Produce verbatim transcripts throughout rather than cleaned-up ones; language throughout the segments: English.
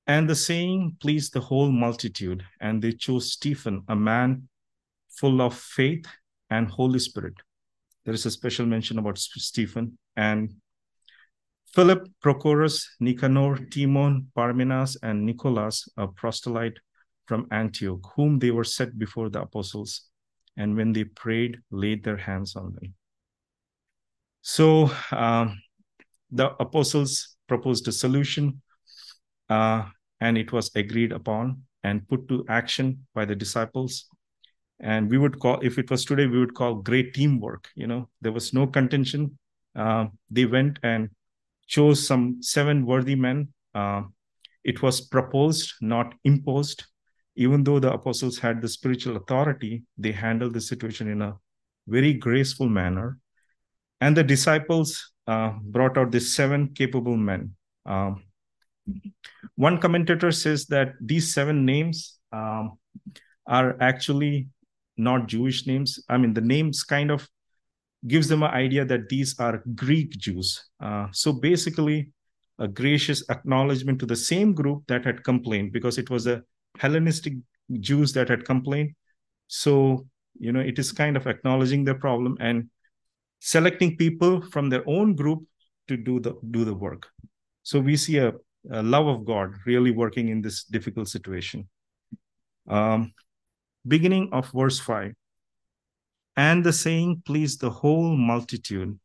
And the saying pleased the whole multitude, and they chose Stephen, a man full of faith and Holy Spirit. There is a special mention about Stephen. And Philip, Prochorus, Nicanor, Timon, Parmenas, and Nicholas, a proselyte from Antioch, whom they were set before the apostles, and when they prayed, laid their hands on them. So um, the apostles proposed a solution, uh, and it was agreed upon and put to action by the disciples. And we would call, if it was today, we would call great teamwork. You know, there was no contention. Uh, they went and chose some seven worthy men. Uh, it was proposed, not imposed. Even though the apostles had the spiritual authority, they handled the situation in a very graceful manner. And the disciples uh, brought out these seven capable men. Um, one commentator says that these seven names um, are actually not Jewish names. I mean, the names kind of gives them an idea that these are Greek Jews. Uh, so basically, a gracious acknowledgement to the same group that had complained, because it was a Hellenistic Jews that had complained. So, you know, it is kind of acknowledging their problem and selecting people from their own group to do the do the work. So we see a, a love of God really working in this difficult situation. Um, beginning of verse five. And the saying pleased the whole multitude.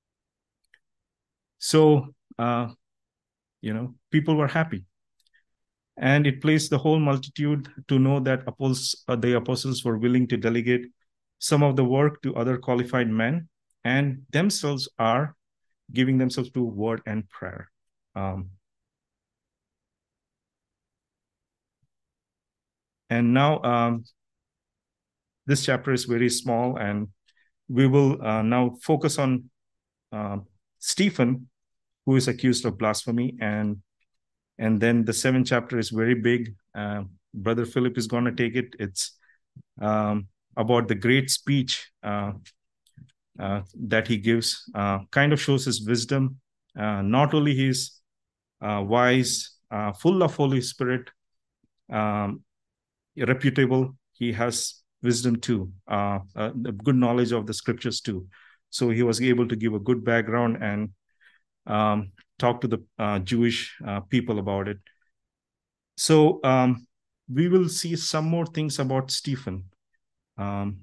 So, uh, you know, people were happy. And it pleased the whole multitude to know that apostles, uh, the apostles were willing to delegate some of the work to other qualified men, and themselves are giving themselves to word and prayer. Um, and now um, this chapter is very small, and we will uh, now focus on uh, Stephen, who is accused of blasphemy, and and then the seventh chapter is very big. Uh, Brother Philip is going to take it. It's um, about the great speech uh, uh, that he gives. Uh, kind of shows his wisdom. Uh, not only he's uh, wise, uh, full of Holy Spirit, um, reputable, he has wisdom too, uh, uh, good knowledge of the scriptures too. So he was able to give a good background and um, talk to the uh, Jewish uh, people about it. So um, we will see some more things about Stephen. Um,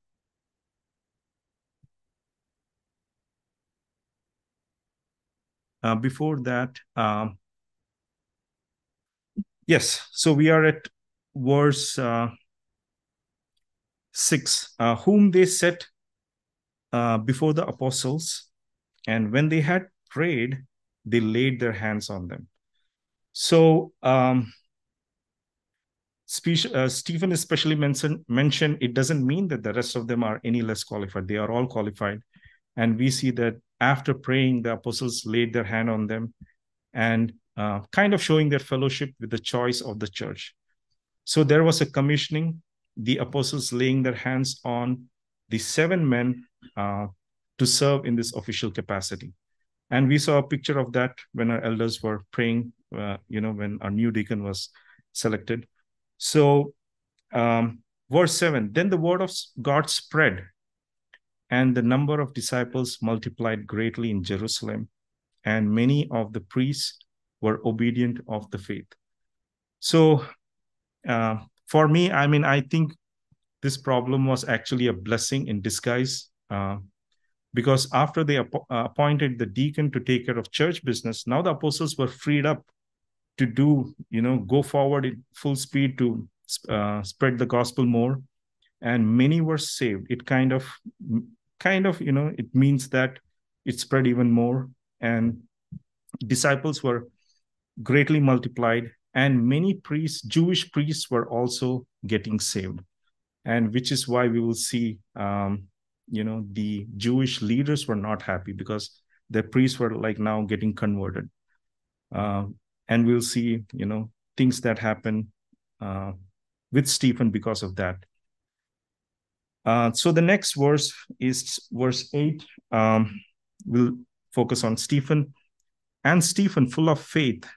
uh, before that, um, yes, so we are at verse uh, six, uh, whom they set uh, before the apostles, and when they had prayed, they laid their hands on them. So um, Spe- uh, Stephen especially mentioned, mentioned, it doesn't mean that the rest of them are any less qualified. They are all qualified. And we see that after praying, the apostles laid their hand on them and uh, kind of showing their fellowship with the choice of the church. So there was a commissioning, the apostles laying their hands on the seven men uh, to serve in this official capacity. And we saw a picture of that when our elders were praying, uh, you know, when our new deacon was selected. So, um, verse seven, then the word of God spread, and the number of disciples multiplied greatly in Jerusalem, and many of the priests were obedient of the faith. So, uh, for me, I mean, I think this problem was actually a blessing in disguise, uh, because after they app- uh, appointed the deacon to take care of church business, now the apostles were freed up to do, you know, go forward in full speed to uh, spread the gospel more, and many were saved. It kind of, kind of, you know, it means that it spread even more, and disciples were greatly multiplied, and many priests, Jewish priests, were also getting saved, and which is why we will see, um, you know, the Jewish leaders were not happy because their priests were like now getting converted. Uh, and we'll see, you know, things that happen uh, with Stephen because of that. Uh, so the next verse is verse eight. Um, we'll focus on Stephen. And Stephen, full of faith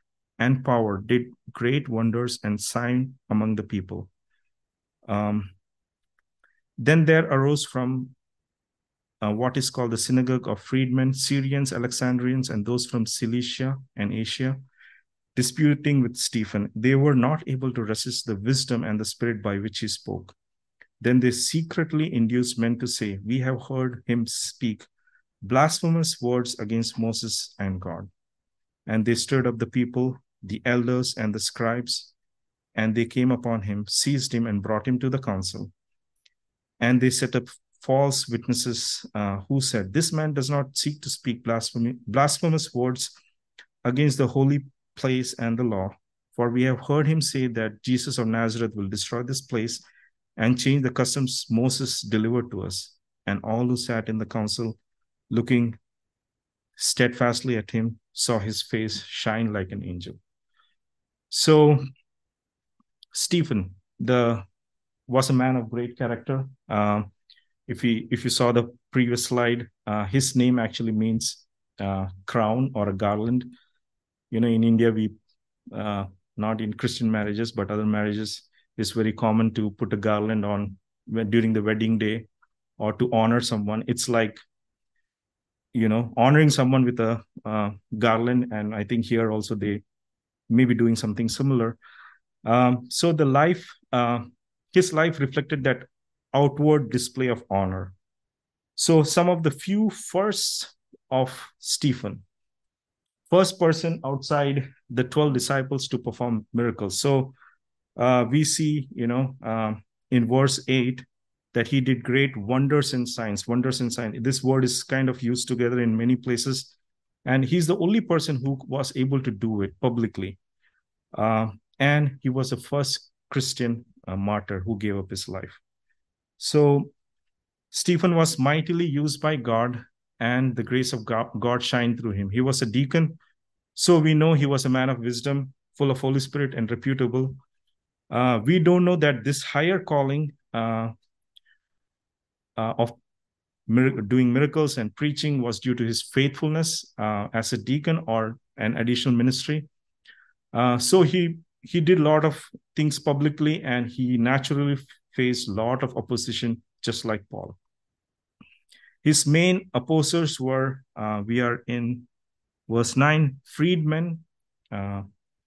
and power did great wonders and signs among the people. Um, then there arose from uh, what is called the synagogue of freedmen, Syrians, Alexandrians, and those from Cilicia and Asia, disputing with Stephen. They were not able to resist the wisdom and the spirit by which he spoke. Then they secretly induced men to say, "We have heard him speak blasphemous words against Moses and God." And they stirred up the people, the elders, and the scribes, and they came upon him, seized him, and brought him to the council. And they set up false witnesses uh, who said, "This man does not seek to speak blasphemy, blasphemous words against the holy place and the law. For we have heard him say that Jesus of Nazareth will destroy this place and change the customs Moses delivered to us." And all who sat in the council, looking steadfastly at him, saw his face shine like an angel. So Stephen, the was a man of great character. Uh, if you if you saw the previous slide, uh, his name actually means uh, crown or a garland. You know, in India, we uh, not in Christian marriages, but other marriages, it's very common to put a garland on during the wedding day or to honor someone. It's like, you know, honoring someone with a uh, garland. And I think here also they may be doing something similar. Um, so the life, uh, his life reflected that outward display of honor. So some of the few firsts of Stephen, first person outside the twelve disciples to perform miracles. So uh, we see, you know, uh, in verse eight, that he did great wonders and signs, wonders and signs. This word is kind of used together in many places. And he's the only person who was able to do it publicly. Uh, and he was the first Christian uh, martyr who gave up his life. So Stephen was mightily used by God, and the grace of God, God shined through him. He was a deacon, so we know he was a man of wisdom, full of Holy Spirit, and reputable. Uh, we don't know that this higher calling uh, uh, of mir- doing miracles and preaching was due to his faithfulness uh, as a deacon or an additional ministry. Uh, so he he did a lot of things publicly, and he naturally faced a lot of opposition, just like Paul. His main opposers were, uh, we are in verse nine, freedmen, uh,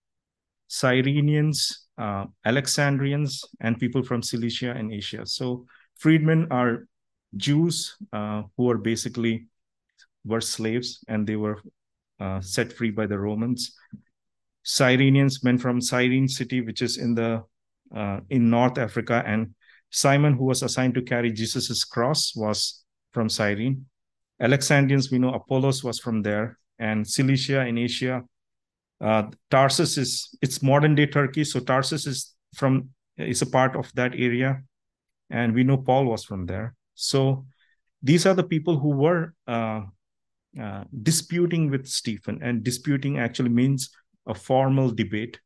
Cyrenians, uh, Alexandrians, and people from Cilicia and Asia. So freedmen are Jews uh, who are basically were slaves, and they were uh, set free by the Romans. Cyrenians, men from Cyrene city, which is in the uh, in North Africa, and Simon, who was assigned to carry Jesus's cross, was from Cyrene. Alexandrians, we know Apollos was from there, and Cilicia in Asia. Uh, Tarsus is it's modern day Turkey, so Tarsus is from is a part of that area, and we know Paul was from there. So these are the people who were uh, uh, disputing with Stephen, and disputing actually means a formal debate.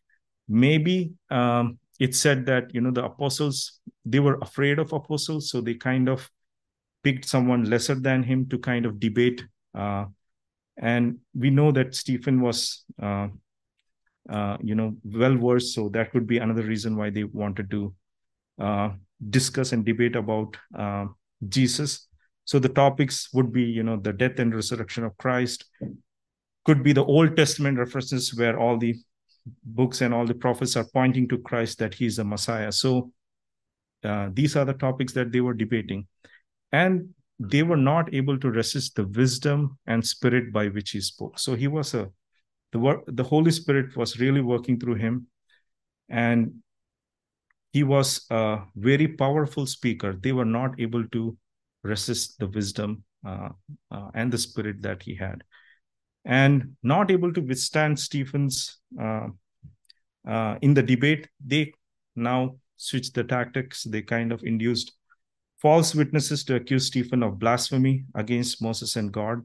Maybe um, it said that, you know, the apostles, they were afraid of apostles, so they kind of picked someone lesser than him to kind of debate. Uh, and we know that Stephen was, uh, uh, you know, well versed, so that could be another reason why they wanted to uh, discuss and debate about uh, Jesus. So the topics would be, you know, the death and resurrection of Christ. Could be the Old Testament references where all the books and all the prophets are pointing to Christ, that he's the Messiah. So uh, these are the topics that they were debating. And they were not able to resist the wisdom and spirit by which he spoke. So he was a, the work, the Holy Spirit was really working through him. And he was a very powerful speaker. They were not able to resist the wisdom uh, uh, and the spirit that he had. And not able to withstand Stephen's uh, uh, in the debate, they now switched the tactics. They kind of induced false witnesses to accuse Stephen of blasphemy against Moses and God.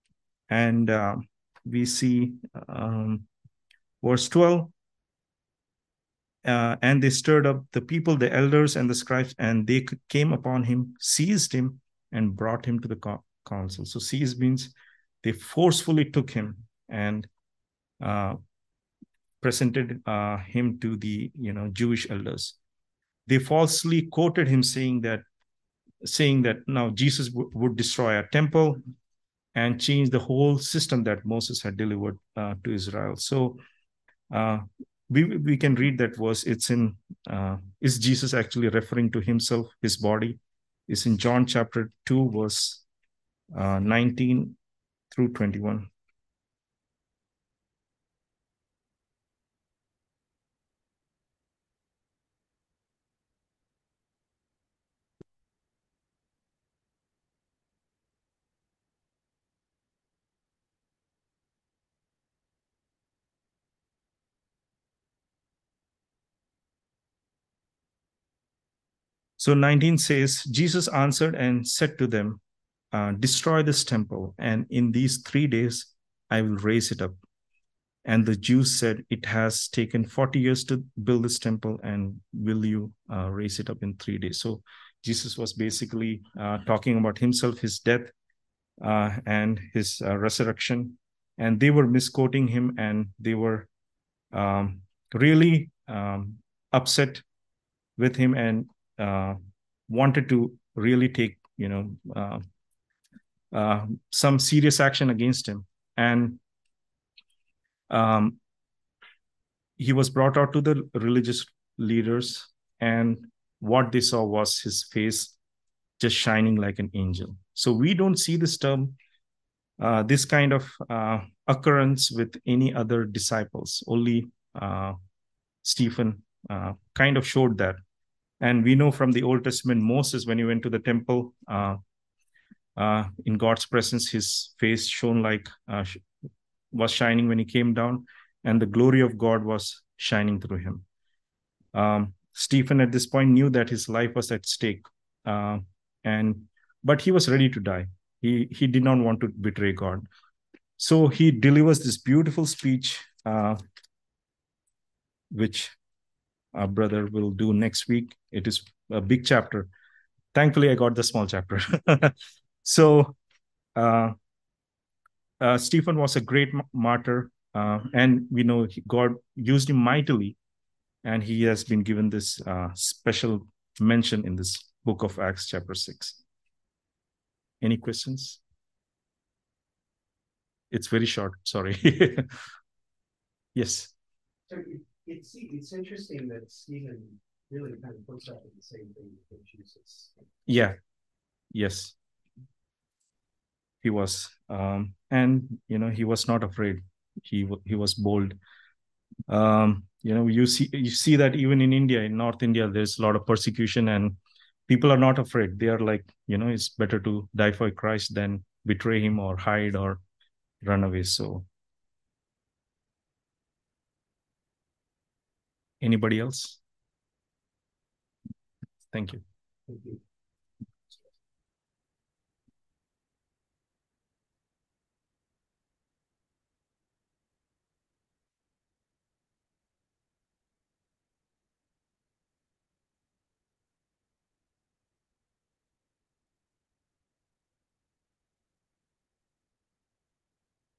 And uh, we see um, verse twelve, uh, and they stirred up the people, the elders and the scribes, and they came upon him, seized him, and brought him to the council. So seize means they forcefully took him and uh, presented uh, him to the you know Jewish elders. They falsely quoted him, saying that saying that now Jesus w- would destroy a temple and change the whole system that Moses had delivered uh, to Israel. So uh, we we can read that verse. It's in uh, is Jesus actually referring to himself, his body? It's in John chapter two, verse uh, nineteen through twenty-one. So nineteen says, Jesus answered and said to them, uh, destroy this temple, and in these three days I will raise it up. And the Jews said, it has taken forty years to build this temple, and will you uh, raise it up in three days? So Jesus was basically uh, talking about himself, his death, uh, and his uh, resurrection. And they were misquoting him, and they were um, really um, upset with him, and uh, wanted to really take, you know, uh, uh, some serious action against him. And um, he was brought out to the religious leaders, and what they saw was his face just shining like an angel. So we don't see this term, uh, this kind of uh, occurrence with any other disciples. Only uh, Stephen uh, kind of showed that. And we know from the Old Testament, Moses, when he went to the temple uh, uh, in God's presence, his face shone like uh, was shining when he came down, and the glory of God was shining through him. Um, Stephen at this point knew that his life was at stake, uh, and but he was ready to die. He he did not want to betray God, so he delivers this beautiful speech, uh, which our brother will do next week. It is a big chapter. Thankfully, I got the small chapter. so uh, uh, Stephen was a great martyr, uh, and we know God used him mightily, and he has been given this uh, special mention in this book of Acts, chapter six. Any questions? It's very short. Sorry. Yes. So it, it's it's interesting that Stephen really kind of puts up with the same thing that Jesus. Yeah. Yes. He was, um, and you know, he was not afraid. He he was bold. Um, you know, you see you see that even in India, in North India, there's a lot of persecution, and people are not afraid. They are like, you know, it's better to die for Christ than betray him or hide or run away. So, anybody else? Thank you. Thank you.